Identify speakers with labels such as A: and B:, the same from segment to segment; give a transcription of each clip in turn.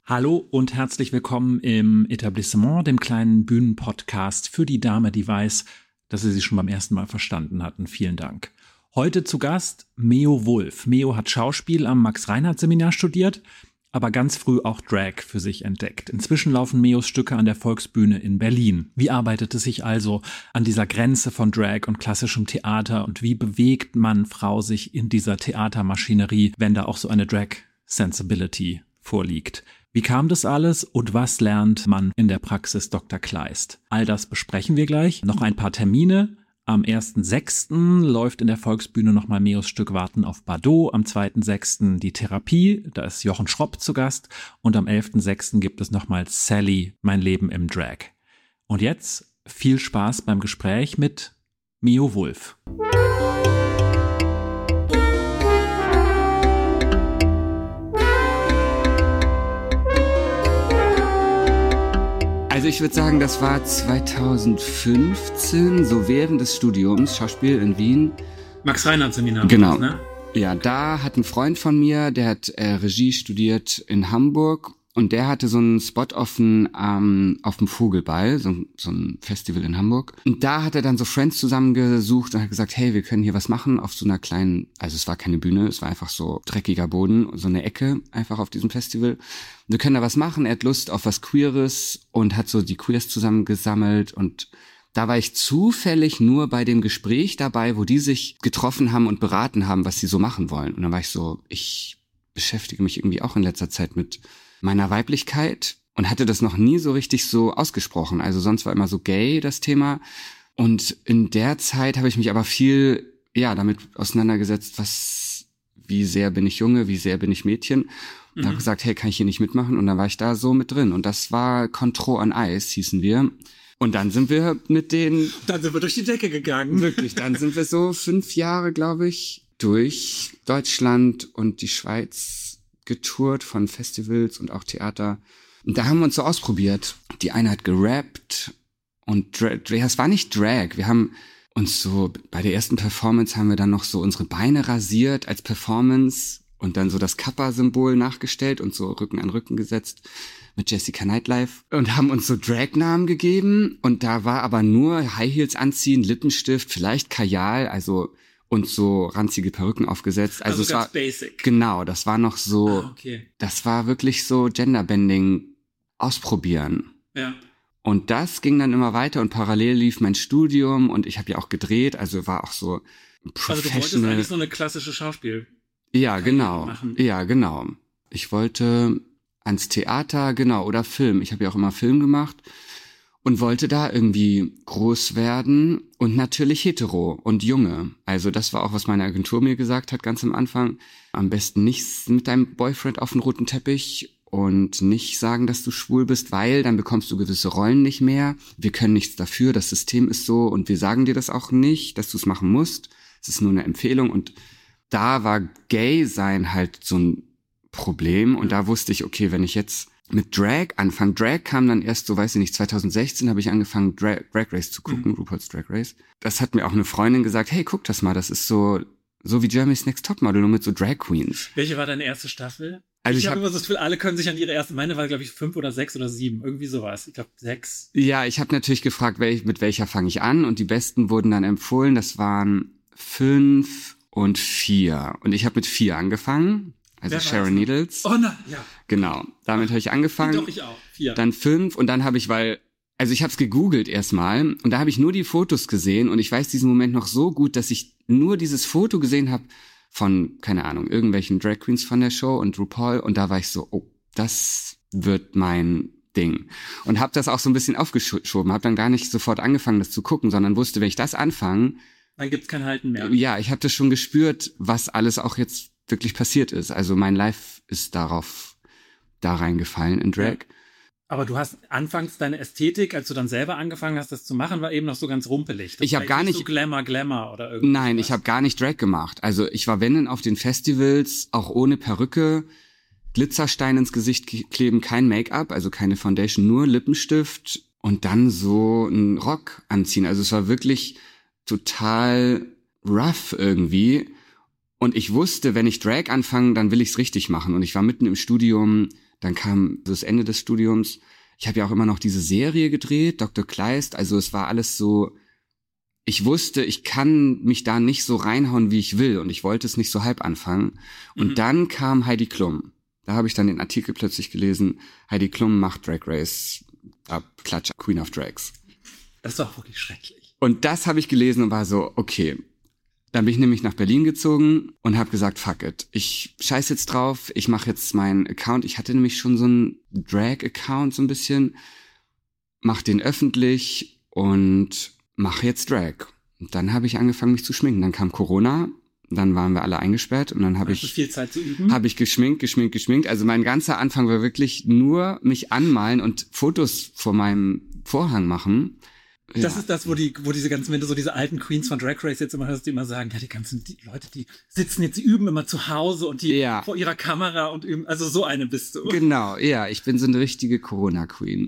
A: Hallo und herzlich willkommen im Etablissement, dem kleinen Bühnenpodcast für die Dame, die weiß, dass sie sich schon beim ersten Mal verstanden hatten. Vielen Dank. Heute zu Gast Meo Wulf. Meo hat Schauspiel am Max-Reinhardt-Seminar studiert, aber ganz früh auch Drag für sich entdeckt. Inzwischen laufen Meos Stücke an der Volksbühne in Berlin. Wie arbeitet es sich also an dieser Grenze von Drag und klassischem Theater und wie bewegt Mann, Frau sich in dieser Theatermaschinerie, wenn da auch so eine Drag-Sensibility vorliegt? Wie kam das alles und was lernt man in der Praxis Dr. Kleist? All das besprechen wir gleich. Noch ein paar Termine. Am 1.6. läuft in der Volksbühne nochmal Meos Stück Warten auf Bardot. Am 2.6. die Therapie, da ist Jochen Schropp zu Gast. Und am 11.6. gibt es nochmal Sally, mein Leben im Drag. Und jetzt viel Spaß beim Gespräch mit Meo Wulf.
B: Also ich würde sagen, das war 2015, so während des Studiums, Schauspiel in Wien.
A: Max-Reinhardt-Seminar.
B: Genau.
A: Ne?
B: Ja, da hat ein Freund von mir, der hat Regie studiert in Hamburg und der hatte so einen Spot auf dem Vogelball, so ein Festival in Hamburg. Und da hat er dann so Friends zusammengesucht und hat gesagt, hey, wir können hier was machen auf so einer kleinen, also es war keine Bühne, es war einfach so dreckiger Boden, so eine Ecke einfach auf diesem Festival. Wir können da was machen, er hat Lust auf was Queeres und hat so die Queers zusammengesammelt und da war ich zufällig nur bei dem Gespräch dabei, wo die sich getroffen haben und beraten haben, was sie so machen wollen. Und dann war ich so, ich beschäftige mich irgendwie auch in letzter Zeit mit meiner Weiblichkeit und hatte das noch nie so richtig so ausgesprochen. Also sonst war immer so gay das Thema. Und in der Zeit habe ich mich aber viel, damit auseinandergesetzt, wie sehr bin ich Junge, wie sehr bin ich Mädchen. Und habe gesagt, hey, kann ich hier nicht mitmachen? Und dann war ich da so mit drin. Und das war Control on Ice, hießen wir. Und dann sind wir
A: Dann sind wir durch die Decke gegangen.
B: Wirklich, dann sind wir so 5 Jahre, glaube ich, durch Deutschland und die Schweiz getourt von Festivals und auch Theater. Und da haben wir uns so ausprobiert. Die eine hat gerappt und es war nicht Drag. Wir haben uns so, bei der ersten Performance haben wir dann noch so unsere Beine rasiert als Performance und dann so das Kappa-Symbol nachgestellt und so Rücken an Rücken gesetzt mit Jessica Nightlife und haben uns so Drag-Namen gegeben und da war aber nur High Heels anziehen, Lippenstift, vielleicht Kajal, also und so ranzige Perücken aufgesetzt. Also es
A: ganz
B: war
A: basic.
B: Genau, das war noch so,
A: okay.
B: Das war wirklich so Genderbending ausprobieren.
A: Ja.
B: Und das ging dann immer weiter und parallel lief mein Studium und ich habe ja auch gedreht, also war auch so professional.
A: Also du wolltest eigentlich so eine klassische Schauspiel.
B: Ja, genau.
A: Machen.
B: Ja, genau. Ich wollte ans Theater, genau, oder Film. Ich habe ja auch immer Film gemacht und wollte da irgendwie groß werden und natürlich hetero und junge. Also das war auch, was meine Agentur mir gesagt hat ganz am Anfang. Am besten nicht mit deinem Boyfriend auf den roten Teppich und nicht sagen, dass du schwul bist, weil dann bekommst du gewisse Rollen nicht mehr. Wir können nichts dafür, das System ist so und wir sagen dir das auch nicht, dass du es machen musst. Es ist nur eine Empfehlung und da war Gay sein halt so ein Problem und da wusste ich, okay, wenn ich jetzt mit Drag anfange, Drag kam dann erst so, weiß ich nicht, 2016 habe ich angefangen Drag Race zu gucken, RuPaul's Drag Race. Das hat mir auch eine Freundin gesagt, hey, guck das mal, das ist so wie Germany's Next Topmodel, nur mit so Drag Queens.
A: Welche war deine erste Staffel?
B: Also
A: ich habe immer so das Gefühl, alle können sich an ihre erste, meine war glaube ich 5 oder 6 oder 7, irgendwie sowas. Ich glaube 6.
B: Ja, ich habe natürlich gefragt, mit welcher fange ich an und die besten wurden dann empfohlen, das waren 5 und 4. Und ich habe mit 4 angefangen. Also Sharon Needles.
A: Oh nein, ja.
B: Genau, damit habe ich angefangen.
A: Doch, ich auch. 4.
B: Dann 5 und dann habe ich, ich habe es gegoogelt erstmal und da habe ich nur die Fotos gesehen und ich weiß diesen Moment noch so gut, dass ich nur dieses Foto gesehen habe von, keine Ahnung, irgendwelchen Drag Queens von der Show und RuPaul und da war ich so, oh, das wird mein Ding. Und habe das auch so ein bisschen aufgeschoben, habe dann gar nicht sofort angefangen, das zu gucken, sondern wusste, wenn ich das anfange,
A: dann gibt's kein Halten mehr.
B: Ja, ich habe das schon gespürt, was alles auch jetzt wirklich passiert ist. Also mein Life ist da reingefallen in Drag.
A: Ja. Aber du hast anfangs deine Ästhetik, als du dann selber angefangen hast, das zu machen, war eben noch so ganz rumpelig.
B: Ich habe gar nicht
A: so Glamour oder irgendwas.
B: Nein, ich habe gar nicht Drag gemacht. Also ich war, wenn auf den Festivals, auch ohne Perücke, Glitzerstein ins Gesicht kleben, kein Make-up, also keine Foundation, nur Lippenstift und dann so einen Rock anziehen. Also es war wirklich total rough irgendwie. Und ich wusste, wenn ich Drag anfange, dann will ich's richtig machen. Und ich war mitten im Studium, Dann kam das Ende des Studiums. Ich habe ja auch immer noch diese Serie gedreht, Dr. Kleist. Also es war alles so, ich wusste, ich kann mich da nicht so reinhauen, wie ich will. Und ich wollte es nicht so halb anfangen. Und dann kam Heidi Klum. Da habe ich dann den Artikel plötzlich gelesen, Heidi Klum macht Drag Race, Klatsch, Queen of Drags.
A: Das ist doch wirklich schrecklich.
B: Und das habe ich gelesen und war so, okay. Dann bin ich nämlich nach Berlin gezogen und habe gesagt, fuck it. Ich scheiß jetzt drauf, ich mache jetzt meinen Account. Ich hatte nämlich schon so einen Drag-Account so ein bisschen. Mach den öffentlich und mache jetzt Drag. Und dann habe ich angefangen, mich zu schminken. Dann kam Corona, dann waren wir alle eingesperrt und dann habe ich
A: viel Zeit zu üben.
B: Habe ich geschminkt. Also mein ganzer Anfang war wirklich nur mich anmalen und Fotos vor meinem Vorhang machen.
A: Das ist das, wo diese ganzen, wenn du so diese alten Queens von Drag Race jetzt immer hörst, die immer sagen, ja, die Leute, die sitzen jetzt, die üben immer zu Hause und die vor ihrer Kamera und üben, also so eine bist du.
B: Genau, ja, ich bin so eine richtige Corona-Queen.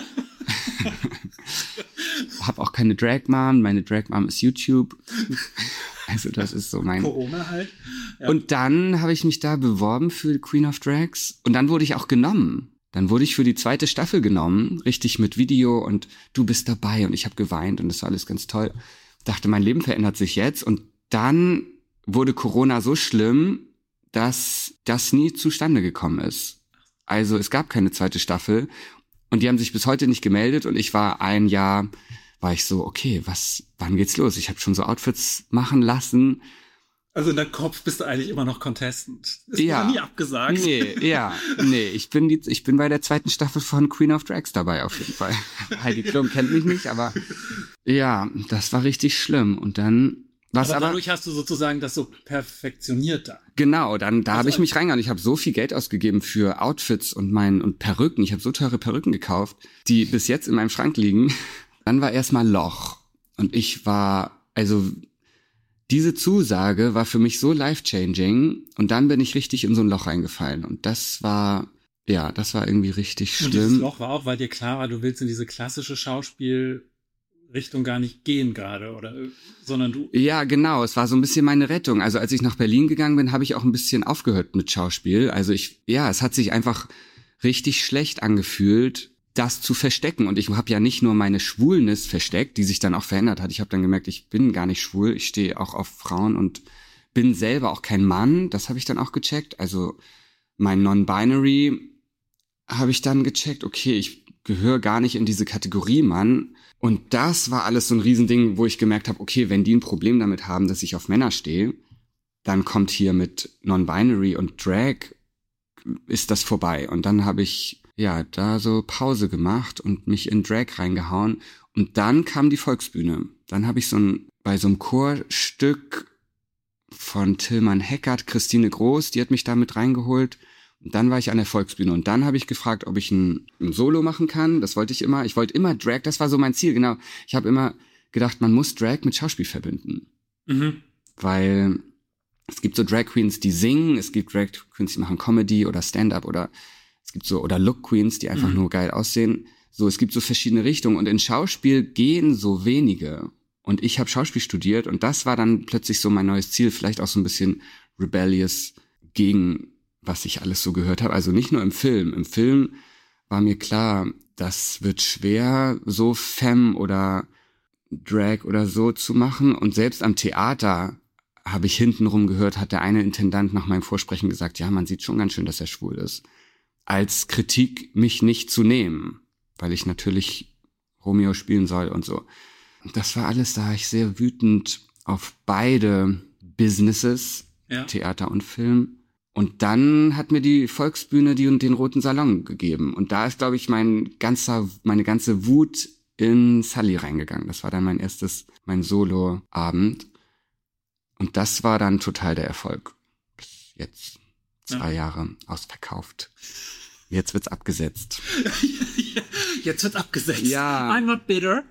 B: Hab auch keine Drag-Mom, meine Drag-Mom ist YouTube. Also das ist so mein...
A: Corona halt. Ja.
B: Und dann habe ich mich da beworben für Queen of Drags und dann wurde ich auch genommen. Dann wurde ich für die 2. Staffel genommen, richtig mit Video und du bist dabei und ich habe geweint und das war alles ganz toll. Dachte, mein Leben verändert sich jetzt und dann wurde Corona so schlimm, dass das nie zustande gekommen ist. Also es gab keine 2. Staffel und die haben sich bis heute nicht gemeldet und ich war ein Jahr, war ich so, okay, wann geht's los? Ich habe schon so Outfits machen lassen.
A: Also in deinem Kopf bist du eigentlich immer noch Contestant. Ist ja nie abgesagt.
B: Nee, ich bin bei der 2. Staffel von Queen of Drags dabei auf jeden Fall. Heidi Klum kennt mich nicht, aber ja, das war richtig schlimm. Und dann
A: aber dadurch hast du sozusagen das so perfektioniert da.
B: Genau, da habe ich mich reingegangen. Ich habe so viel Geld ausgegeben für Outfits und Perücken. Ich habe so teure Perücken gekauft, die bis jetzt in meinem Schrank liegen. Dann war erstmal Loch. Und diese Zusage war für mich so life-changing und dann bin ich richtig in so ein Loch reingefallen und das war irgendwie richtig schlimm. Und
A: dieses Loch war auch, weil dir klar war, du willst in diese klassische Schauspielrichtung gar nicht gehen gerade, sondern du...
B: Ja, genau, es war so ein bisschen meine Rettung. Also als ich nach Berlin gegangen bin, habe ich auch ein bisschen aufgehört mit Schauspiel. Also es hat sich einfach richtig schlecht angefühlt, das zu verstecken. Und ich habe ja nicht nur meine Schwulness versteckt, die sich dann auch verändert hat. Ich habe dann gemerkt, ich bin gar nicht schwul. Ich stehe auch auf Frauen und bin selber auch kein Mann. Das habe ich dann auch gecheckt. Also mein Non-Binary habe ich dann gecheckt. Okay, ich gehöre gar nicht in diese Kategorie Mann. Und das war alles so ein Riesending, wo ich gemerkt habe, okay, wenn die ein Problem damit haben, dass ich auf Männer stehe, dann kommt hier mit Non-Binary und Drag, ist das vorbei. Und dann habe ich da so Pause gemacht und mich in Drag reingehauen. Und dann kam die Volksbühne. Dann habe ich bei so einem Chorstück von Tillmann Heckert, Christine Groß, die hat mich da mit reingeholt. Und dann war ich an der Volksbühne. Und dann habe ich gefragt, ob ich ein Solo machen kann. Das wollte ich immer. Ich wollte immer Drag, das war so mein Ziel, genau. Ich habe immer gedacht, man muss Drag mit Schauspiel verbinden. Weil es gibt so Drag Queens, die singen, es gibt Drag Queens, die machen Comedy oder Stand-up oder Look Queens, die einfach nur geil aussehen. So, es gibt so verschiedene Richtungen und in Schauspiel gehen so wenige. Und ich habe Schauspiel studiert und das war dann plötzlich so mein neues Ziel, vielleicht auch so ein bisschen rebellious gegen was ich alles so gehört habe. Also nicht nur im Film. Im Film war mir klar, das wird schwer, so Femme oder Drag oder so zu machen. Und selbst am Theater habe ich hintenrum gehört, hat der eine Intendant nach meinem Vorsprechen gesagt, ja, man sieht schon ganz schön, dass er schwul ist. Als Kritik, mich nicht zu nehmen, weil ich natürlich Romeo spielen soll und so. Das war alles, da war ich sehr wütend auf beide Businesses, Theater und Film. Und dann hat mir die Volksbühne den Roten Salon gegeben. Und da ist, glaube ich, meine ganze Wut in Sully reingegangen. Das war dann mein Solo-Abend. Und das war dann total der Erfolg. Bis jetzt 2 Jahre ausverkauft. Jetzt wird's abgesetzt.
A: Jetzt wird's abgesetzt.
B: Ja.
A: I'm not bitter.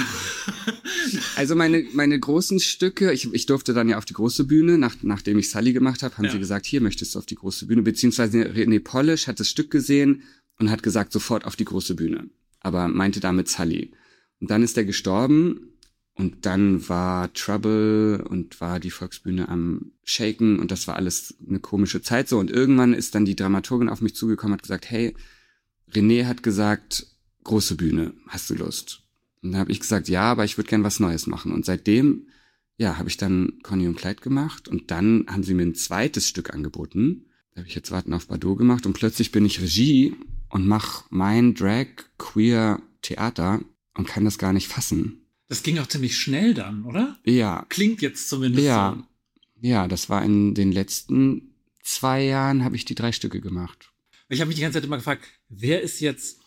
B: Also meine großen Stücke, ich durfte dann ja auf die große Bühne, nachdem ich Sully gemacht habe, haben sie gesagt, hier möchtest du auf die große Bühne, beziehungsweise René Polish hat das Stück gesehen und hat gesagt, sofort auf die große Bühne. Aber meinte damit Sully. Und dann ist er gestorben Und dann war Trouble und war die Volksbühne am Shaken und das war alles eine komische Zeit so. Und irgendwann ist dann die Dramaturgin auf mich zugekommen und hat gesagt, hey, René hat gesagt, große Bühne, hast du Lust? Und dann habe ich gesagt, ja, aber ich würde gern was Neues machen. Und seitdem, ja, habe ich dann Conny und Clyde gemacht und dann haben sie mir ein zweites Stück angeboten. Da habe ich jetzt Warten auf Bardot gemacht und plötzlich bin ich Regie und mache mein Drag-Queer-Theater und kann das gar nicht fassen.
A: Das ging auch ziemlich schnell dann, oder?
B: Ja.
A: Klingt jetzt zumindest so.
B: Ja, das war in den letzten 2 Jahren habe ich die 3 Stücke gemacht.
A: Ich habe mich die ganze Zeit immer gefragt, wer ist jetzt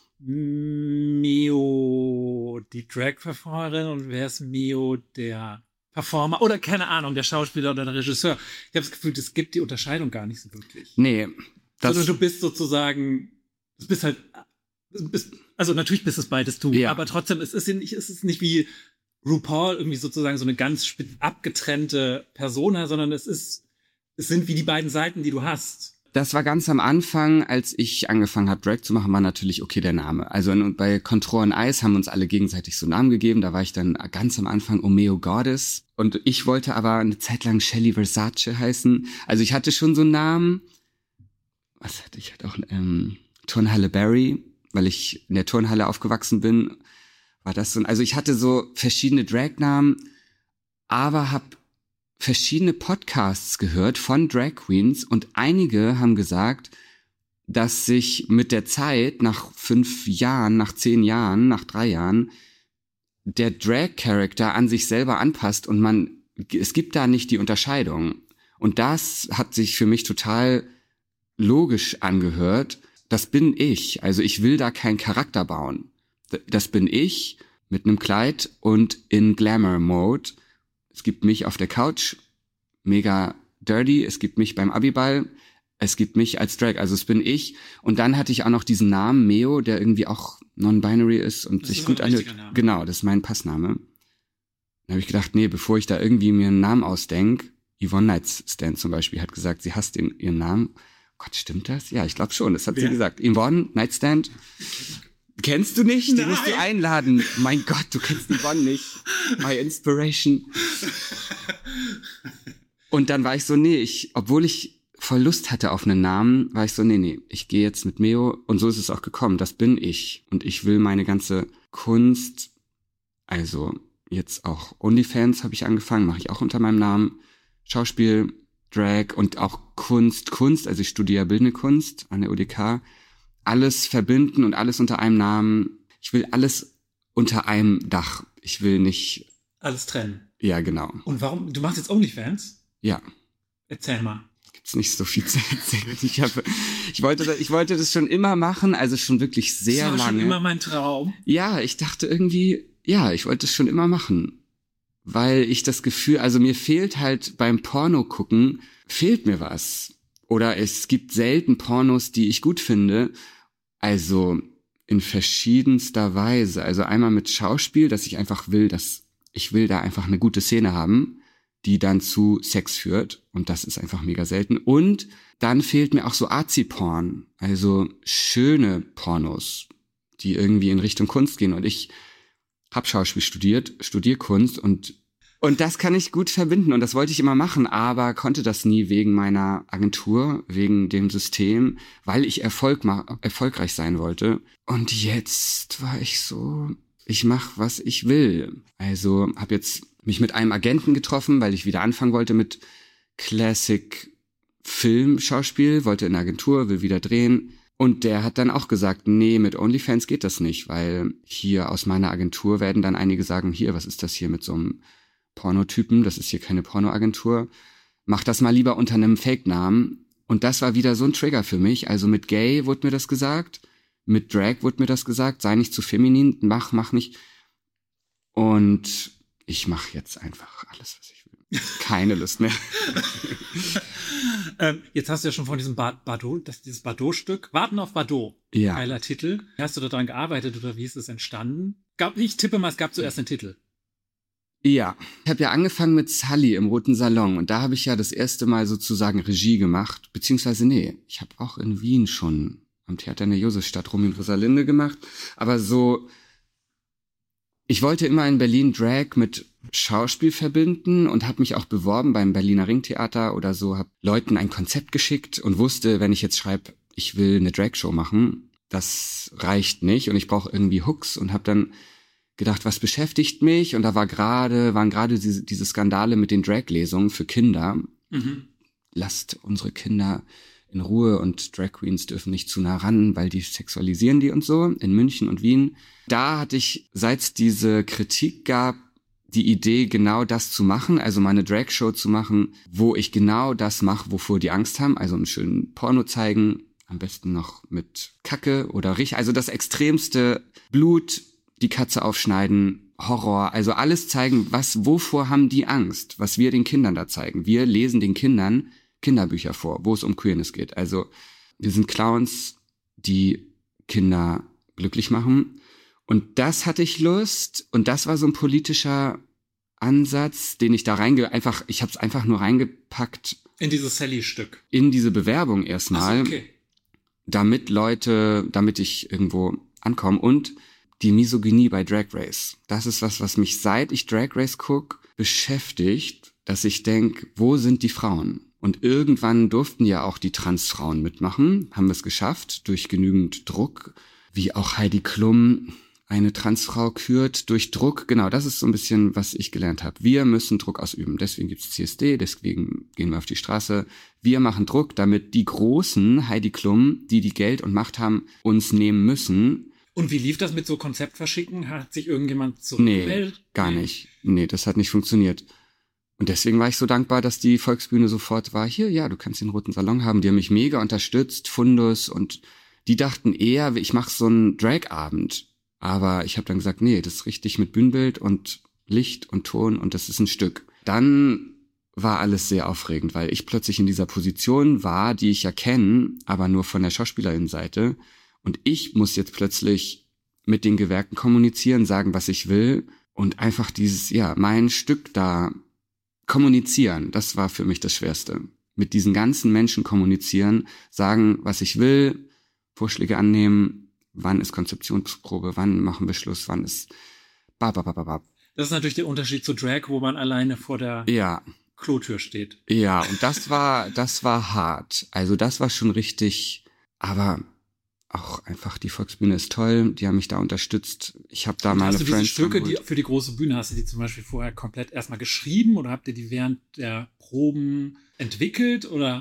A: Meo die Drag-Performerin und wer ist Meo der Performer oder keine Ahnung, der Schauspieler oder der Regisseur. Ich habe das Gefühl, es gibt die Unterscheidung gar nicht so wirklich.
B: Nee.
A: Sondern du bist sozusagen, also natürlich bist es beides du, aber trotzdem, es ist nicht wie RuPaul irgendwie sozusagen so eine ganz abgetrennte Persona, sondern es sind wie die beiden Seiten, die du hast.
B: Das war ganz am Anfang, als ich angefangen habe, Drag zu machen, war natürlich okay der Name. Also bei Control and Ice haben uns alle gegenseitig so Namen gegeben. Da war ich dann ganz am Anfang Omeo Goddess. Und ich wollte aber eine Zeit lang Shelly Versace heißen. Also ich hatte schon so einen Namen. Was hatte ich? Hatte auch Turnhalle Barry, weil ich in der Turnhalle aufgewachsen bin. War das so? Also ich hatte so verschiedene Drag-Namen, aber habe verschiedene Podcasts gehört von Drag Queens und einige haben gesagt, dass sich mit der Zeit, nach 5 Jahren, nach 10 Jahren, nach 3 Jahren, der Drag-Charakter an sich selber anpasst und es gibt da nicht die Unterscheidung. Und das hat sich für mich total logisch angehört. Das bin ich. Also ich will da keinen Charakter bauen. Das bin ich mit einem Kleid und in Glamour-Mode. Es gibt mich auf der Couch, mega dirty. Es gibt mich beim Abiball. Es gibt mich als Drag. Also es bin ich. Und dann hatte ich auch noch diesen Namen Meo, der irgendwie auch non-binary ist und das sich gut anhört. Genau, das ist mein Passname. Dann habe ich gedacht, nee, bevor ich da irgendwie mir einen Namen ausdenke, Yvonne Nightstand zum Beispiel hat gesagt, sie hasst ihren Namen. Gott, stimmt das? Ja, ich glaube schon, das hat sie gesagt. Yvonne Nightstand. Kennst du nicht? Die musst du einladen. Mein Gott, du kennst Yvonne nicht. My Inspiration. Und dann war ich so, obwohl ich voll Lust hatte auf einen Namen, war ich so, ich gehe jetzt mit Meo. Und so ist es auch gekommen. Das bin ich. Und ich will meine ganze Kunst, also jetzt auch OnlyFans habe ich angefangen, mache ich auch unter meinem Namen. Schauspiel, Drag und auch Kunst. Also ich studiere Bildende Kunst an der UDK. Alles verbinden und alles unter einem Namen. Ich will alles unter einem Dach. Ich will nicht...
A: Alles trennen.
B: Ja, genau.
A: Und warum? Du machst jetzt OnlyFans?
B: Ja.
A: Erzähl mal.
B: Gibt's nicht so viel zu erzählen. Ich wollte das schon immer machen, also schon wirklich sehr lange.
A: Das war schon immer mein Traum.
B: Ja, ich dachte irgendwie, ich wollte es schon immer machen. Weil ich das Gefühl, also mir fehlt halt beim Porno gucken, fehlt mir was. Oder es gibt selten Pornos, die ich gut finde. Also in verschiedenster Weise. Also einmal mit Schauspiel, dass ich einfach will, ich will da einfach eine gute Szene haben, die dann zu Sex führt. Und das ist einfach mega selten. Und dann fehlt mir auch so Arzi-Porn. Also schöne Pornos, die irgendwie in Richtung Kunst gehen. Und ich habe Schauspiel studiere Kunst und das kann ich gut verbinden und das wollte ich immer machen, aber konnte das nie wegen meiner Agentur, wegen dem System, weil ich erfolgreich sein wollte. Und jetzt war ich so, ich mache, was ich will. Also habe jetzt mich mit einem Agenten getroffen, weil ich wieder anfangen wollte mit Classic Film-Schauspiel, wollte in der Agentur, will wieder drehen. Und der hat dann auch gesagt, nee, mit OnlyFans geht das nicht, weil hier aus meiner Agentur werden dann einige sagen, hier, was ist das hier mit so einem Pornotypen? Das ist hier keine Pornoagentur. Mach das mal lieber unter einem Fake-Namen. Und das war wieder so ein Trigger für mich. Also mit Gay wurde mir das gesagt, mit Drag wurde mir das gesagt, sei nicht zu feminin, mach nicht. Und ich mache jetzt einfach alles, was ich will. Keine Lust mehr.
A: Jetzt hast du ja schon von diesem dieses Bardot-Stück. Warten auf Bardot.
B: Ja.
A: Geiler Titel. Hast du daran gearbeitet oder wie ist es entstanden? Ich tippe mal, es gab zuerst einen Titel.
B: Ja. Ich habe ja angefangen mit Sully im Roten Salon und da habe ich ja das erste Mal sozusagen Regie gemacht. Beziehungsweise ich habe auch in Wien schon am Theater in der Josefstadt Romy und Rosalinde gemacht. Aber so, ich wollte immer in Berlin Drag mit Schauspiel verbinden und habe mich auch beworben beim Berliner Ringtheater oder so, habe Leuten ein Konzept geschickt und wusste, wenn ich jetzt schreibe, ich will eine Dragshow machen, das reicht nicht und ich brauche irgendwie Hooks und habe dann gedacht, was beschäftigt mich? Und da waren gerade diese Skandale mit den Drag-Lesungen für Kinder. Lasst unsere Kinder in Ruhe und Drag Queens dürfen nicht zu nah ran, weil die sexualisieren die und so, in München und Wien. Da hatte ich, seit es diese Kritik gab, die Idee, genau das zu machen, also meine Drag-Show zu machen, wo ich genau das mache, wovor die Angst haben, also einen schönen Porno zeigen, am besten noch mit Kacke oder also das extremste Blut, die Katze aufschneiden, Horror, also alles zeigen, wovor haben die Angst, was wir den Kindern da zeigen. Wir lesen den Kindern Kinderbücher vor, wo es um Queerness geht. Also wir sind Clowns, die Kinder glücklich machen. Und das hatte ich Lust und das war so ein politischer Ansatz, den ich da ich habe es einfach nur reingepackt.
A: In dieses Sally-Stück.
B: In diese Bewerbung erstmal.
A: Ach so, okay.
B: Damit ich irgendwo ankomme. Und die Misogynie bei Drag Race. Das ist was mich, seit ich Drag Race gucke, beschäftigt, dass ich denke, wo sind die Frauen? Und irgendwann durften ja auch die Transfrauen mitmachen, haben wir es geschafft, durch genügend Druck, wie auch Heidi Klum eine Transfrau kürt, durch Druck. Genau, das ist so ein bisschen, was ich gelernt habe. Wir müssen Druck ausüben, deswegen gibt's CSD, deswegen gehen wir auf die Straße. Wir machen Druck, damit die Großen, Heidi Klum, die Geld und Macht haben, uns nehmen müssen.
A: Und wie lief das mit so Konzeptverschicken? Hat sich irgendjemand zurückgemeldet?
B: Nee, gar nicht. Nee, das hat nicht funktioniert. Und deswegen war ich so dankbar, dass die Volksbühne sofort war, hier, ja, du kannst den roten Salon haben. Die haben mich mega unterstützt, Fundus, und die dachten eher, ich mache so einen Drag-Abend. Aber ich habe dann gesagt, nee, das ist richtig mit Bühnenbild und Licht und Ton und das ist ein Stück. Dann war alles sehr aufregend, weil ich plötzlich in dieser Position war, die ich ja kenne, aber nur von der Schauspielerinnenseite. Und ich muss jetzt plötzlich mit den Gewerken kommunizieren, sagen, was ich will und einfach mein Stück da kommunizieren. Das war für mich das Schwerste. Mit diesen ganzen Menschen kommunizieren, sagen, was ich will, Vorschläge annehmen, wann ist Konzeptionsprobe, wann machen wir Schluss, wann ist
A: Das ist natürlich der Unterschied zu Drag, wo man alleine vor der Klotür steht.
B: Ja, und das war hart. Also das war schon richtig, aber auch einfach die Volksbühne ist toll, die haben mich da unterstützt. Ich habe da meine Friends.
A: Hast du diese Stücke, die für die große Bühne, hast du die zum Beispiel vorher komplett erstmal geschrieben oder habt ihr die während der Proben entwickelt oder?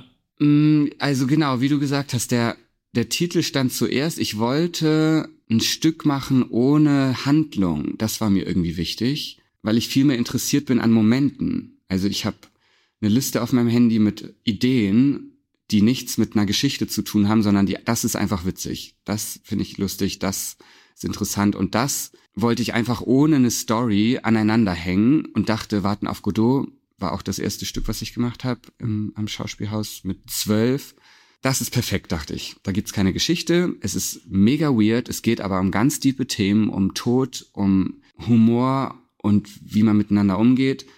B: Also genau, wie du gesagt hast, der Titel stand zuerst. Ich wollte ein Stück machen ohne Handlung. Das war mir irgendwie wichtig, weil ich viel mehr interessiert bin an Momenten. Also ich habe eine Liste auf meinem Handy mit Ideen, die nichts mit einer Geschichte zu tun haben, sondern das ist einfach witzig. Das finde ich lustig, das ist interessant. Und das wollte ich einfach ohne eine Story aneinander hängen und dachte, Warten auf Godot war auch das erste Stück, was ich gemacht habe am Schauspielhaus mit 12. Das ist perfekt, dachte ich. Da gibt's keine Geschichte. Es ist mega weird. Es geht aber um ganz tiefe Themen, um Tod, um Humor und wie man miteinander umgeht.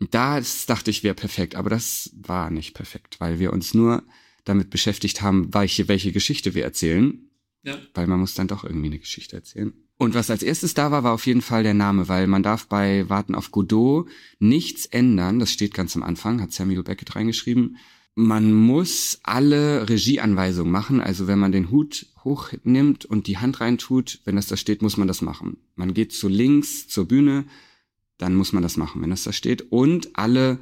B: Das dachte ich, wäre perfekt. Aber das war nicht perfekt, weil wir uns nur damit beschäftigt haben, welche Geschichte wir erzählen.
A: Ja.
B: Weil man muss dann doch irgendwie eine Geschichte erzählen. Und was als erstes da war auf jeden Fall der Name, weil man darf bei Warten auf Godot nichts ändern. Das steht ganz am Anfang, hat Samuel Beckett reingeschrieben. Man muss alle Regieanweisungen machen, also wenn man den Hut hochnimmt und die Hand reintut, wenn das da steht, muss man das machen. Man geht zu links zur Bühne, dann muss man das machen, wenn das da steht. Und alle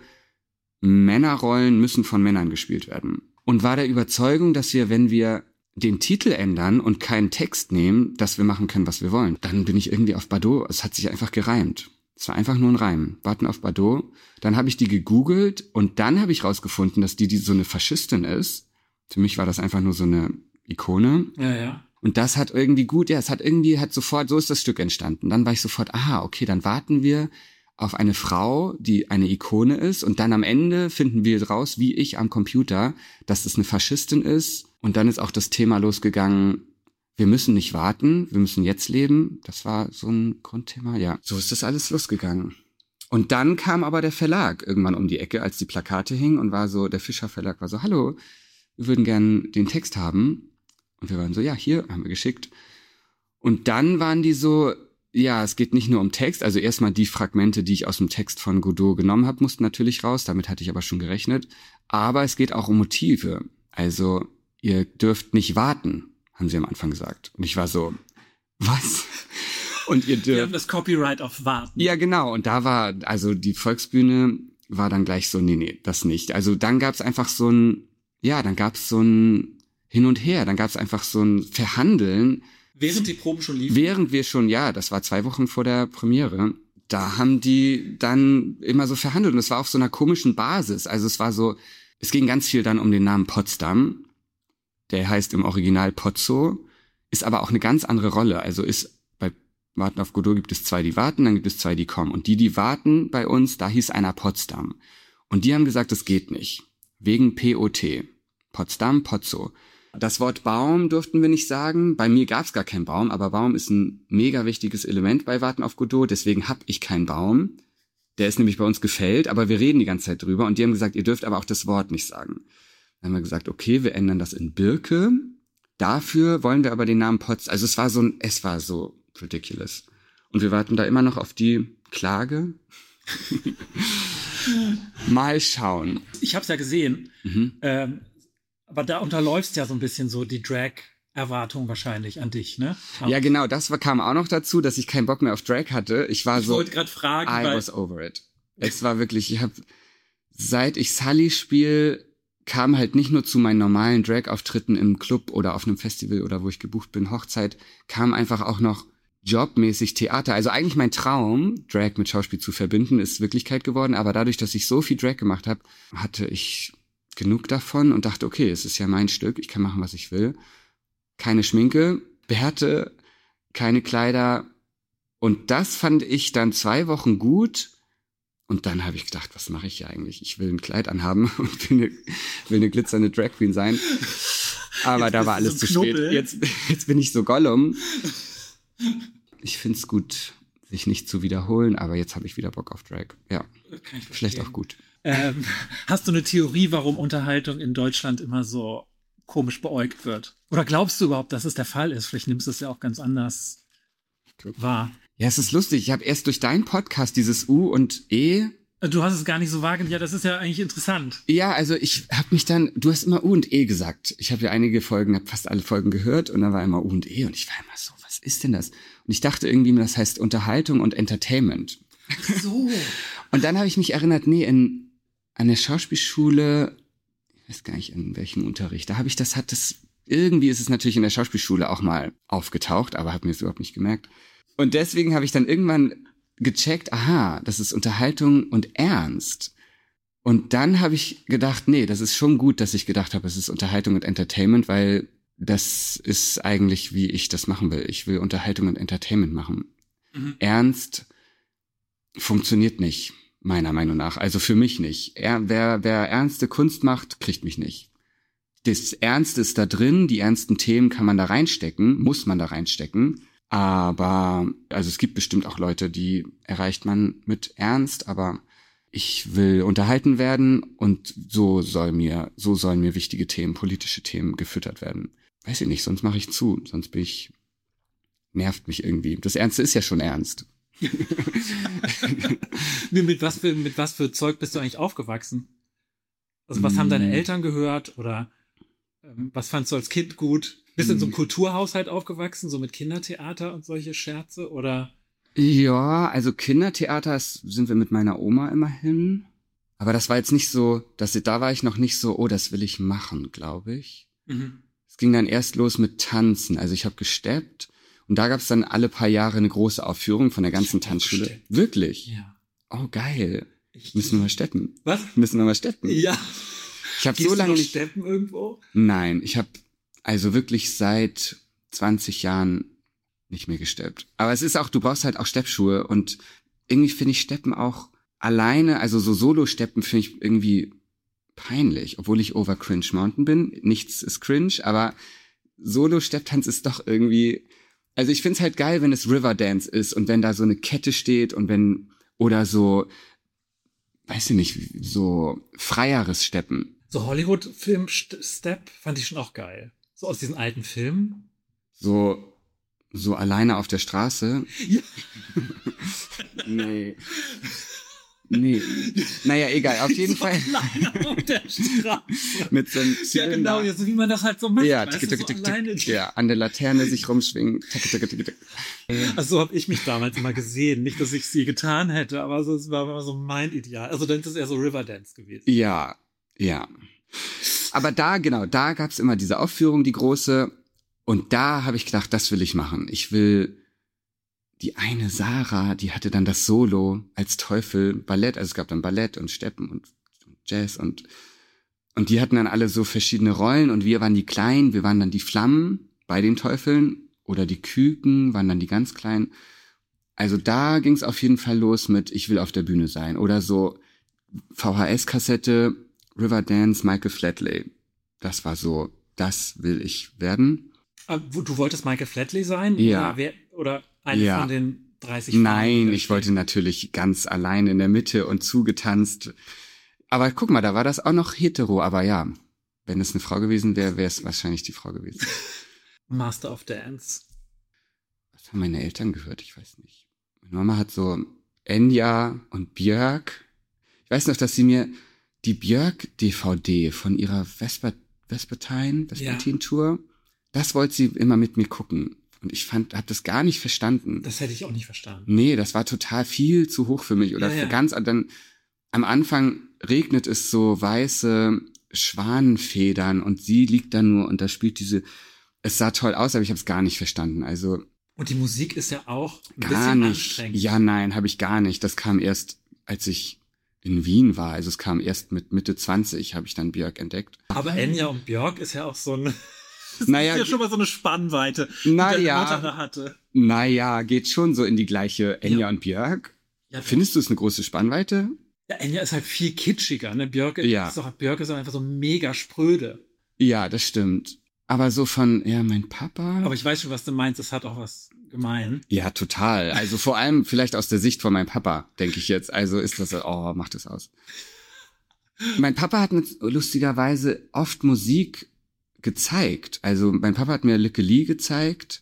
B: Männerrollen müssen von Männern gespielt werden. Und war der Überzeugung, dass wir, wenn wir den Titel ändern und keinen Text nehmen, dass wir machen können, was wir wollen. Dann bin ich irgendwie auf Bardot, es hat sich einfach gereimt. Es war einfach nur ein Reim. Warten auf Bardot. Dann habe ich die gegoogelt und dann habe ich rausgefunden, dass die so eine Faschistin ist. Für mich war das einfach nur so eine Ikone.
A: Ja, ja.
B: Und das hat irgendwie hat sofort, so ist das Stück entstanden. Dann war ich sofort, okay, dann warten wir auf eine Frau, die eine Ikone ist und dann am Ende finden wir raus, wie ich am Computer, dass das eine Faschistin ist. Und dann ist auch das Thema losgegangen, wir müssen nicht warten, wir müssen jetzt leben. Das war so ein Grundthema, ja. So ist das alles losgegangen. Und dann kam aber der Verlag irgendwann um die Ecke, als die Plakate hingen und der Fischer Verlag war so, hallo, wir würden gern den Text haben. Und wir waren so, ja, hier, haben wir geschickt. Und dann waren die so, Ja, es geht nicht nur um Text. Also erstmal die Fragmente, die ich aus dem Text von Godot genommen habe, mussten natürlich raus. Damit hatte ich aber schon gerechnet. Aber es geht auch um Motive. Also ihr dürft nicht warten, haben sie am Anfang gesagt. Und ich war so, was? Und ihr dürft...
A: Wir haben das Copyright auf Warten.
B: Ja, genau. Und da war, also die Volksbühne war dann gleich so, nee, das nicht. Also dann gab's einfach so ein Hin und Her. Dann gab's einfach so ein Verhandeln.
A: Während die Proben schon liefen?
B: Während wir schon, das war 2 Wochen vor der Premiere, da haben die dann immer so verhandelt. Und es war auf so einer komischen Basis. Also es war so, es ging ganz viel dann um den Namen Potsdam. Der heißt im Original Pozzo, ist aber auch eine ganz andere Rolle. Also ist bei Warten auf Godot gibt es 2, die warten, dann gibt es 2, die kommen. Und die warten bei uns, da hieß einer Potsdam. Und die haben gesagt, das geht nicht. Wegen POT. Potsdam, Pozzo. Das Wort Baum durften wir nicht sagen. Bei mir gab es gar keinen Baum, aber Baum ist ein mega wichtiges Element bei Warten auf Godot. Deswegen habe ich keinen Baum. Der ist nämlich bei uns gefällt, aber wir reden die ganze Zeit drüber. Und die haben gesagt, ihr dürft aber auch das Wort nicht sagen. Dann haben wir gesagt, okay, wir ändern das in Birke. Dafür wollen wir aber den Namen Potsdam. Also es war so ridiculous. Und wir warten da immer noch auf die Klage. Mal schauen.
A: Ich habe es ja gesehen. Aber da unterläufst ja so ein bisschen so die Drag-Erwartung wahrscheinlich an dich, ne?
B: Ja, genau. Das kam auch noch dazu, dass ich keinen Bock mehr auf Drag hatte. Ich
A: wollte gerade fragen.
B: I was over it. Es war wirklich, seit ich Sully spiele, kam halt nicht nur zu meinen normalen Drag-Auftritten im Club oder auf einem Festival oder wo ich gebucht bin, Hochzeit, kam einfach auch noch jobmäßig Theater. Also eigentlich mein Traum, Drag mit Schauspiel zu verbinden, ist Wirklichkeit geworden. Aber dadurch, dass ich so viel Drag gemacht habe, hatte ich genug davon und dachte, okay, es ist ja mein Stück, ich kann machen, was ich will. Keine Schminke, Bärte, keine Kleider. Und das fand ich dann 2 Wochen gut. Und dann habe ich gedacht, was mache ich hier eigentlich? Ich will ein Kleid anhaben und will eine glitzernde Drag Queen sein. Aber jetzt da war alles so zu spät. Jetzt bin ich so Gollum. Ich find's gut, sich nicht zu wiederholen, aber jetzt habe ich wieder Bock auf Drag. Ja, vielleicht auch gut.
A: Hast du eine Theorie, warum Unterhaltung in Deutschland immer so komisch beäugt wird? Oder glaubst du überhaupt, dass es der Fall ist? Vielleicht nimmst du es ja auch ganz anders wahr.
B: Ja, es ist lustig. Ich habe erst durch deinen Podcast dieses U und E.
A: Du hast es gar nicht so wahrgenommen. Ja, das ist ja eigentlich interessant.
B: Ja, also ich habe mich dann, du hast immer U und E gesagt. Ich habe ja einige Folgen, habe fast alle Folgen gehört und dann war immer U und E und ich war immer so, was ist denn das? Und ich dachte irgendwie, das heißt Unterhaltung und Entertainment.
A: Ach so.
B: Und dann habe ich mich erinnert, an der Schauspielschule, ich weiß gar nicht, in welchem Unterricht, irgendwie ist es natürlich in der Schauspielschule auch mal aufgetaucht, aber habe mir das überhaupt nicht gemerkt. Und deswegen habe ich dann irgendwann gecheckt, aha, das ist Unterhaltung und Ernst. Und dann habe ich gedacht, das ist schon gut, dass ich gedacht habe, es ist Unterhaltung und Entertainment, weil das ist eigentlich, wie ich das machen will. Ich will Unterhaltung und Entertainment machen. Ernst funktioniert nicht, meiner Meinung nach. Also für mich nicht. Wer ernste Kunst macht, kriegt mich nicht. Das Ernste ist da drin, die ernsten Themen kann man da reinstecken, muss man da reinstecken. Aber, also es gibt bestimmt auch Leute, die erreicht man mit Ernst, aber ich will unterhalten werden und so sollen mir wichtige Themen, politische Themen gefüttert werden. Weiß ich nicht, sonst mache ich zu, sonst nervt mich irgendwie. Das Ernste ist ja schon ernst.
A: Mit was für Zeug bist du eigentlich aufgewachsen? Also was haben deine Eltern gehört oder was fandst du als Kind gut? Bist du in so einem Kulturhaushalt aufgewachsen, so mit Kindertheater und solche Scherze oder?
B: Ja, also Kindertheater sind wir mit meiner Oma immer hin. Aber das war jetzt nicht so, da war ich noch nicht so, oh, das will ich machen, glaube ich. Es ging dann erst los mit Tanzen. Also ich habe gesteppt und da gab es dann alle paar Jahre eine große Aufführung von der ganzen Tanzschule.
A: Gesteppt.
B: Wirklich?
A: Ja.
B: Oh, geil. Müssen wir mal steppen.
A: Was?
B: Müssen wir mal steppen.
A: Ja.
B: Ich habe so lange nicht
A: steppen irgendwo?
B: Nein, ich habe also wirklich seit 20 Jahren nicht mehr gesteppt. Aber es ist auch, du brauchst halt auch Steppschuhe und irgendwie finde ich Steppen auch alleine, also so Solo-Steppen finde ich irgendwie peinlich, obwohl ich over Cringe Mountain bin. Nichts ist cringe, aber Solo-Stepptanz ist doch irgendwie, also ich finde es halt geil, wenn es Riverdance ist und wenn da so eine Kette steht und oder so, weiß ich nicht, so freieres Steppen.
A: So Hollywood-Film-Step fand ich schon auch geil. So aus diesen alten Filmen.
B: So so alleine auf der Straße.
A: Ja.
B: Nee. Naja, egal, auf jeden
A: so
B: Fall.
A: Alleine auf der Straße.
B: Mit so einem
A: Ja,
B: Zylinder.
A: genau, so wie man das halt so macht.
B: Ja,
A: weißt
B: tick,
A: du,
B: tick,
A: so
B: tick,
A: alleine.
B: tick, ja, an der Laterne sich rumschwingen. Tick, tick, tick, tick.
A: Also so habe ich mich damals immer gesehen. Nicht, dass ich sie getan hätte, aber so, es war immer so mein Ideal. Also dann ist es eher so Riverdance gewesen.
B: Ja. Aber da gab's immer diese Aufführung, die große. Und da habe ich gedacht, das will ich machen. Ich will die eine Sarah, die hatte dann das Solo als Teufel Ballett. Also es gab dann Ballett und Steppen und Jazz und die hatten dann alle so verschiedene Rollen und wir waren die Kleinen, wir waren dann die Flammen bei den Teufeln oder die Küken waren dann die ganz Kleinen. Also da ging's auf jeden Fall los mit ich will auf der Bühne sein oder so VHS-Kassette Riverdance Michael Flatley. Das war so, das will ich werden.
A: Aber du wolltest Michael Flatley sein?
B: Ja.
A: Oder eine von den 30 Frauen?
B: Nein, ich wollte natürlich ganz allein in der Mitte und zugetanzt. Aber guck mal, da war das auch noch hetero. Aber ja, wenn es eine Frau gewesen wäre, wäre es wahrscheinlich die Frau gewesen.
A: Master of Dance.
B: Was haben meine Eltern gehört? Ich weiß nicht. Meine Mama hat so Enya und Björk. Ich weiß noch, dass sie mir die Björk-DVD von ihrer Vespertine-Tour, das wollte sie immer mit mir gucken. Und ich habe das gar nicht verstanden.
A: Das hätte ich auch nicht verstanden.
B: Nee, das war total viel zu hoch für mich. Oder
A: Ja.
B: dann am Anfang regnet es so weiße Schwanenfedern und sie liegt da nur und da spielt es sah toll aus, aber ich habe es gar nicht verstanden. Also
A: Und die Musik ist ja auch ein
B: gar
A: bisschen
B: nicht.
A: anstrengend.
B: Ja, nein, habe ich gar nicht. Das kam erst, als ich in Wien war. Also es kam erst mit Mitte 20, habe ich dann Björk entdeckt.
A: Aber Enya und Björk ist ja auch so ein... Das
B: Naja,
A: ist ja schon mal so eine Spannweite, die deine Mutter da hatte.
B: Naja, geht schon so in die gleiche Enya
A: Ja.
B: und Björk.
A: Ja,
B: Findest du es eine große Spannweite?
A: Ja, Enya ist halt viel kitschiger, ne? Björk
B: Ja.
A: ist auch einfach so mega spröde.
B: Ja, das stimmt. Aber so mein Papa.
A: Aber ich weiß schon, was du meinst. Das hat auch was gemein.
B: Ja, total. Also vor allem vielleicht aus der Sicht von meinem Papa, denke ich jetzt. Also ist das, macht das aus. Mein Papa hat mir lustigerweise oft Musik gezeigt. Also mein Papa hat mir Lykke Li gezeigt.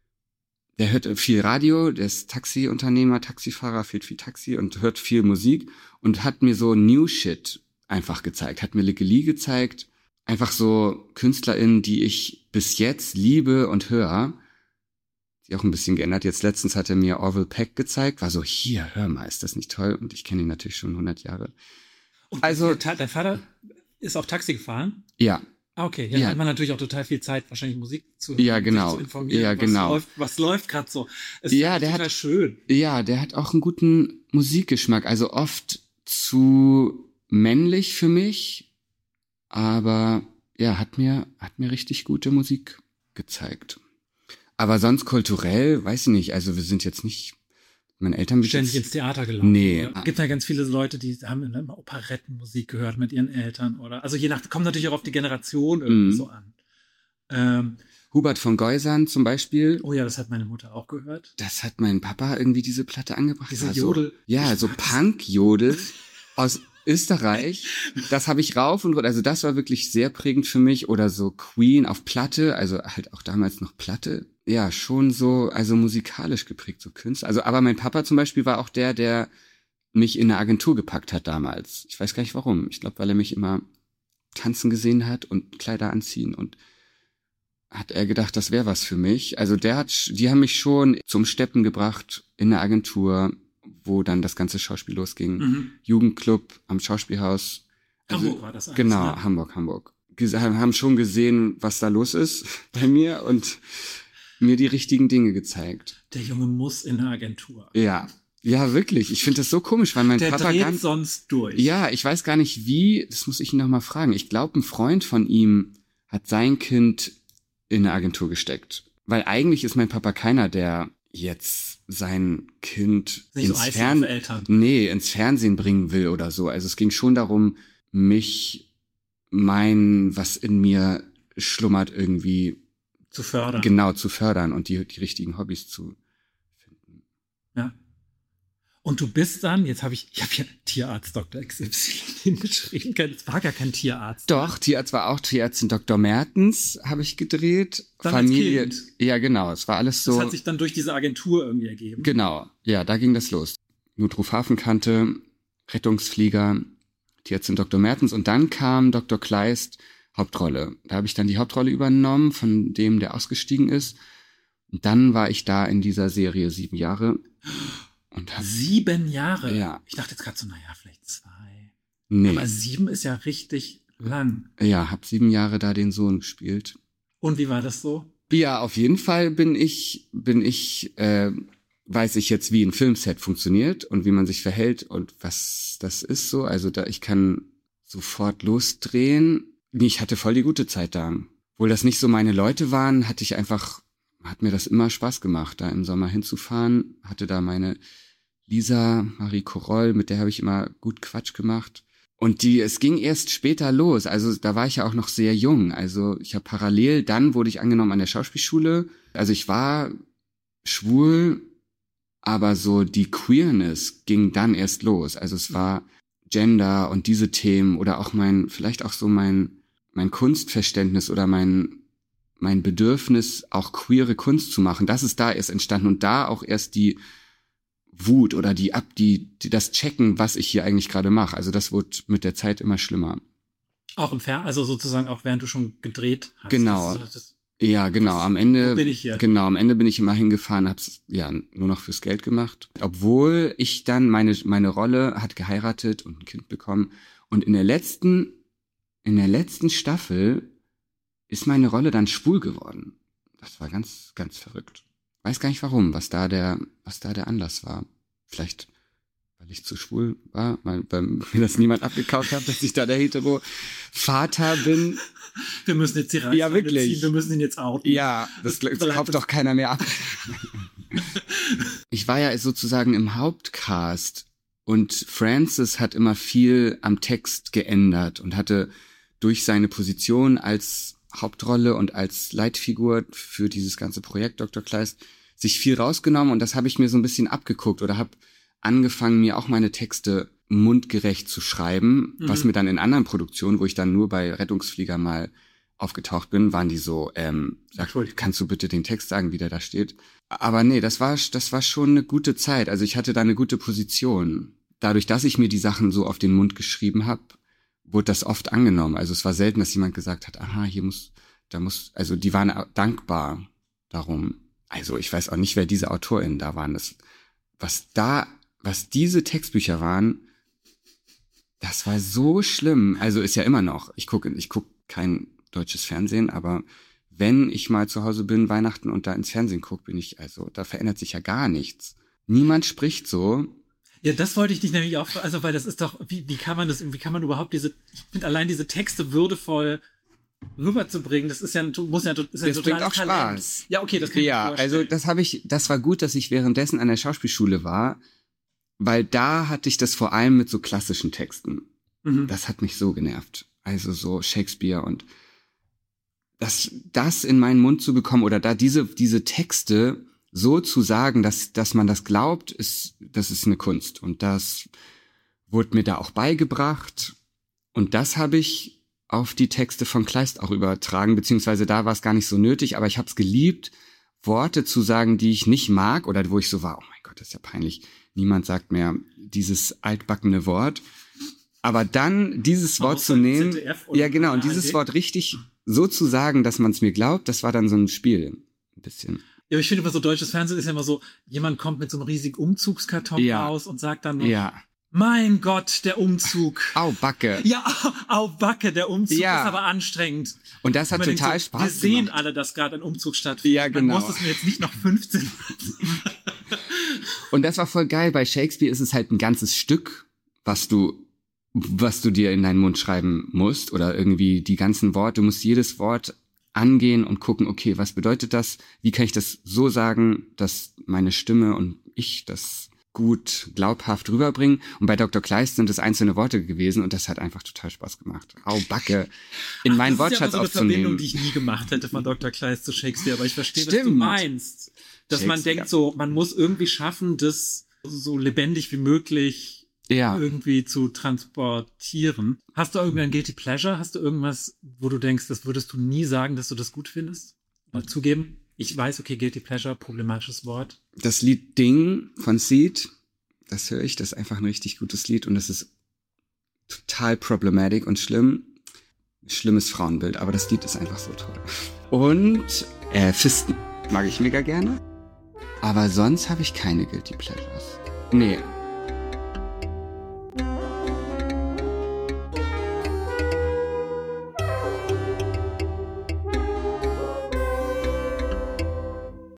B: Der hört viel Radio, der ist Taxiunternehmer, Taxifahrer, fährt viel Taxi und hört viel Musik und hat mir so New Shit einfach gezeigt. Hat mir Lykke Li gezeigt. Einfach so KünstlerInnen, die ich bis jetzt liebe und höre. Die auch ein bisschen geändert. Jetzt letztens hat er mir Orville Peck gezeigt. War so, hier, hör mal, ist das nicht toll? Und ich kenne ihn natürlich schon 100 Jahre.
A: Und
B: Also,
A: dein Vater ist auch Taxi gefahren?
B: ja.
A: Ah, okay. Ja,
B: Ja.
A: da hat man natürlich auch total viel Zeit, wahrscheinlich Musik zu hören.
B: Ja,
A: sich
B: genau.
A: zu informieren.
B: Ja, genau.
A: Was läuft gerade so? Es
B: Ja,
A: ist
B: der
A: total
B: hat-
A: schön.
B: Ja, der hat auch einen guten Musikgeschmack. Also oft zu männlich für mich. Aber ja, hat mir richtig gute Musik gezeigt. Aber sonst kulturell, weiß ich nicht. Also wir sind jetzt nicht, meine Eltern
A: Ständig ins Theater gelaufen.
B: Nee.
A: Es gibt ja ganz viele Leute, die haben immer Operettenmusik gehört mit ihren Eltern oder, also kommt natürlich auch auf die Generation irgendwie so an.
B: Hubert von Geusern zum Beispiel.
A: Oh ja, das hat meine Mutter auch gehört.
B: Das hat mein Papa irgendwie diese Platte angebracht.
A: Diese
B: War
A: Jodel.
B: So, ja, so Punk-Jodel aus Österreich. Das habe ich rauf und runter. Also das war wirklich sehr prägend für mich. Oder so Queen auf Platte, also halt auch damals noch Platte. Ja, schon so, also musikalisch geprägt, so Künstler. Also, aber mein Papa zum Beispiel war auch der mich in eine Agentur gepackt hat damals. Ich weiß gar nicht warum. Ich glaube, weil er mich immer tanzen gesehen hat und Kleider anziehen und hat er gedacht, das wäre was für mich. Also die haben mich schon zum Steppen gebracht in der Agentur, wo dann das ganze Schauspiel losging. Jugendclub am Schauspielhaus. Also,
A: Hamburg war das alles,
B: Genau,
A: ne?
B: Hamburg. Haben schon gesehen, was da los ist bei mir und mir die richtigen Dinge gezeigt.
A: Der Junge muss in eine Agentur.
B: Ja, wirklich. Ich finde das so komisch, weil mein
A: Der
B: Papa
A: dreht sonst durch.
B: Ja, ich weiß gar nicht wie, das muss ich ihn noch mal fragen. Ich glaube, ein Freund von ihm hat sein Kind in eine Agentur gesteckt. Weil eigentlich ist mein Papa keiner, der jetzt sein Kind
A: Nicht so eisig auf Eltern.
B: ins Fernsehen bringen will oder so. Also es ging schon darum, was in mir schlummert, irgendwie
A: Zu fördern.
B: genau zu fördern und die richtigen Hobbys zu finden.
A: Ja. Und du bist dann, ich habe hier Tierarzt Dr. XY hingeschrieben, es war gar kein Tierarzt.
B: Doch, Tierarzt war auch Tierärztin Dr. Mertens, habe ich gedreht.
A: Dann
B: Familie.
A: als Kind.
B: Ja, genau, es war alles so.
A: Das hat sich dann durch diese Agentur irgendwie ergeben.
B: Genau, ja, da ging das los. Notruf Hafenkante, Rettungsflieger, Tierärztin Dr. Mertens und dann kam Dr. Kleist, Hauptrolle. Da habe ich dann die Hauptrolle übernommen von dem, der ausgestiegen ist. Und dann war ich da in dieser Serie 7 Jahre. Und
A: 7 Jahre?
B: Ja.
A: Ich dachte jetzt gerade so, vielleicht 2.
B: Nee.
A: Aber 7 ist ja richtig lang.
B: Ja, hab 7 Jahre da den Sohn gespielt.
A: Und wie war das so?
B: Ja, auf jeden Fall weiß ich jetzt, wie ein Filmset funktioniert und wie man sich verhält und was das ist so. Also ich kann sofort losdrehen. Ich hatte voll die gute Zeit da. Obwohl das nicht so meine Leute waren, hat mir das immer Spaß gemacht, da im Sommer hinzufahren. Hatte da meine Lisa Marie Koroll, mit der habe ich immer gut Quatsch gemacht. Und es ging erst später los. Also da war ich ja auch noch sehr jung. Also ich habe parallel, dann wurde ich angenommen an der Schauspielschule. Also ich war schwul, aber so die Queerness ging dann erst los. Also es war Gender und diese Themen oder auch vielleicht auch so mein Kunstverständnis oder mein Bedürfnis, auch queere Kunst zu machen. Das ist da erst entstanden und da auch erst die Wut oder das Checken, was ich hier eigentlich gerade mache. Also das wurde mit der Zeit immer schlimmer.
A: Auch also sozusagen auch während du schon gedreht hast.
B: Genau. Ja, genau. Am Ende
A: bin ich hier.
B: Genau, am Ende bin ich immer hingefahren, hab's ja nur noch fürs Geld gemacht. Obwohl ich dann meine Rolle hat geheiratet und ein Kind bekommen. Und in der letzten Staffel ist meine Rolle dann schwul geworden. Das war ganz, ganz verrückt. Weiß gar nicht warum, was da der Anlass war. Vielleicht, weil ich zu schwul war, weil mir das niemand abgekauft hat, dass ich da der Hetero-Vater bin.
A: Wir müssen jetzt die Reißleine
B: ja, wirklich.
A: ziehen, wir müssen ihn jetzt outen.
B: Ja, das kauft doch keiner mehr ab. Ich war ja sozusagen im Hauptcast und Francis hat immer viel am Text geändert und hatte durch seine Position als Hauptrolle und als Leitfigur für dieses ganze Projekt Dr. Kleist sich viel rausgenommen und das habe ich mir so ein bisschen abgeguckt oder habe angefangen, mir auch meine Texte mundgerecht zu schreiben, was mir dann in anderen Produktionen, wo ich dann nur bei Rettungsflieger mal aufgetaucht bin, waren die so, kannst du bitte den Text sagen, wie der da steht? Aber nee, das war schon eine gute Zeit. Also ich hatte da eine gute Position. Dadurch, dass ich mir die Sachen so auf den Mund geschrieben habe, wurde das oft angenommen. Also es war selten, dass jemand gesagt hat, aha, also die waren dankbar darum. Also ich weiß auch nicht, wer diese AutorInnen da waren. Was diese Textbücher waren, das war so schlimm. Also ist ja immer noch. Ich guck kein deutsches Fernsehen, aber wenn ich mal zu Hause bin, Weihnachten und da ins Fernsehen gucke, da verändert sich ja gar nichts. Niemand spricht so.
A: Ja, das wollte ich dich nämlich auch, also weil das ist doch, wie kann man überhaupt ich finde allein diese Texte würdevoll rüberzubringen, das ist ja total
B: bringt auch
A: Talent.
B: Spaß.
A: Ja, okay, das kann ich mir vorstellen.
B: Also das war gut, dass ich währenddessen an der Schauspielschule war, weil da hatte ich das vor allem mit so klassischen Texten. Das hat mich so genervt. Also so Shakespeare und das in meinen Mund zu bekommen oder da diese Texte so zu sagen, dass man das glaubt, das ist eine Kunst. Und das wurde mir da auch beigebracht. Und das habe ich auf die Texte von Kleist auch übertragen, beziehungsweise da war es gar nicht so nötig, aber ich habe es geliebt, Worte zu sagen, die ich nicht mag oder wo ich so war, oh mein Gott, das ist ja peinlich. Niemand sagt mehr dieses altbackene Wort. Aber dann dieses Wort zu nehmen, ja genau, und dieses Wort richtig so zu sagen, dass man es mir glaubt, das war dann so ein Spiel. Ein bisschen.
A: Ja, ich finde immer so, deutsches Fernsehen ist ja immer so, jemand kommt mit so einem riesigen Umzugskarton raus und sagt dann, mein Gott, der Umzug.
B: Au, Backe.
A: Ja, au, Backe, der Umzug ist aber anstrengend.
B: Und das hat total Spaß gemacht.
A: Wir sehen alle, dass gerade ein Umzug stattfindet.
B: Ja, genau.
A: Man muss es mir jetzt nicht noch 15.
B: Und das war voll geil. Bei Shakespeare ist es halt ein ganzes Stück, was du dir in deinen Mund schreiben musst oder irgendwie die ganzen Worte. Du musst jedes Wort angehen und gucken, okay, was bedeutet das? Wie kann ich das so sagen, dass meine Stimme und ich das gut glaubhaft rüberbringen? Und bei Dr. Kleist sind es einzelne Worte gewesen und das hat einfach total Spaß gemacht. Au, Backe. In meinen Wortschatz aufzunehmen. Das ist ja so eine Verbindung,
A: die ich nie gemacht hätte von Dr. Kleist zu Shakespeare, aber ich verstehe, was du meinst. Dass man denkt so, man muss irgendwie schaffen, das so lebendig wie möglich irgendwie zu transportieren. Hast du irgendein Guilty Pleasure? Hast du irgendwas, wo du denkst, das würdest du nie sagen, dass du das gut findest? Mal zugeben. Ich weiß, okay, Guilty Pleasure, problematisches Wort.
B: Das Lied Ding von Seed, das höre ich, das ist einfach ein richtig gutes Lied und das ist total problematisch und schlimm. Schlimmes Frauenbild, aber das Lied ist einfach so toll. Und Fisten mag ich mega gerne. Aber sonst habe ich keine Guilty Pleasures. Nee.